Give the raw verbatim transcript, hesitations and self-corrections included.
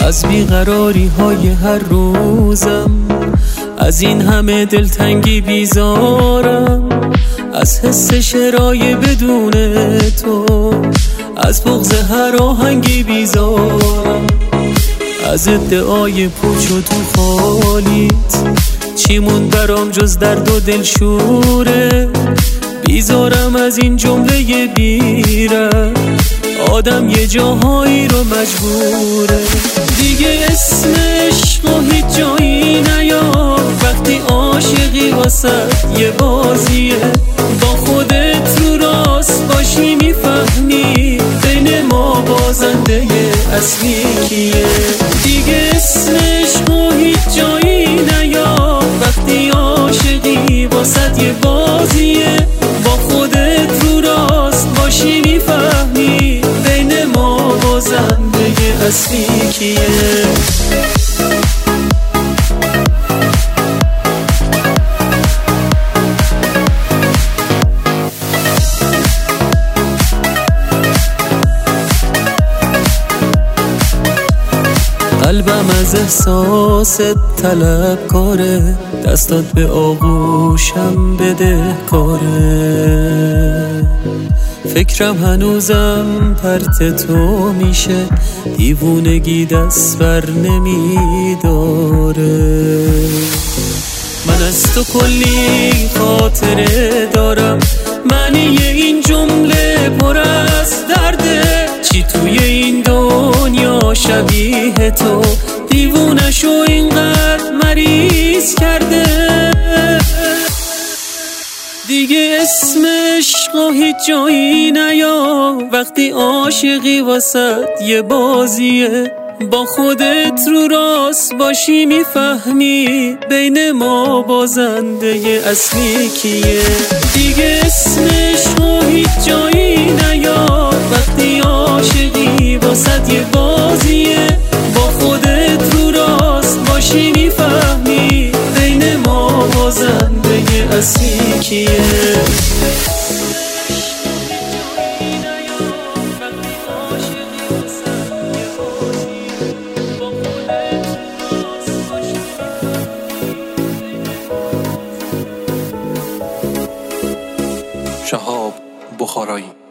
از بیقراری های هر روزم، از این همه دلتنگی بیزارم، از حس شرای بدون تو، از بغض هر آهنگی بیزارم، از ادعای پوچ و تو خالیت چی موند برام جز درد و دلشوره. بیزارم از این جمله بیره، آدم یه جاهایی رو مجبوره. دیگه اسم عشق و هیچ جایی نیار، وقتی عاشقی واسه یه بازیه. با خودت رو راست باشی میفهمی بین ما بازنده اصلی کیه. دیگه اسم عشق و هیچ جایی نیار، وقتی عاشقی واسه یه بازیه. با خودت رو راست باشی میفهمی بین ما بازنده اصلی کیه. قلبم از احساست طلبکاره، دستات به آغوشم بده کاره. فکرم هنوزم پرت تو میشه، دیوونگی دست بر نمیداره. من از تو کلی خاطره دارم، معنی این جمله پر از درده. چی توی این دنیا شبیه تو، دیوونشو اینقدر مریض کرده. دیگه اسم عشق و هیچ جایی نیا، وقتی عاشقی واسه یه بازیه. با خودت رو راست باشی میفهمی بین ما بازنده اصلی کیه. دیگه اسم عشق و هیچ جایی نیا، وقتی عاشقی واسه یه بازیه. با خودت رو راست باشی میفهمی بین ما بازنده اصلی کیه. شهاب بخارایی.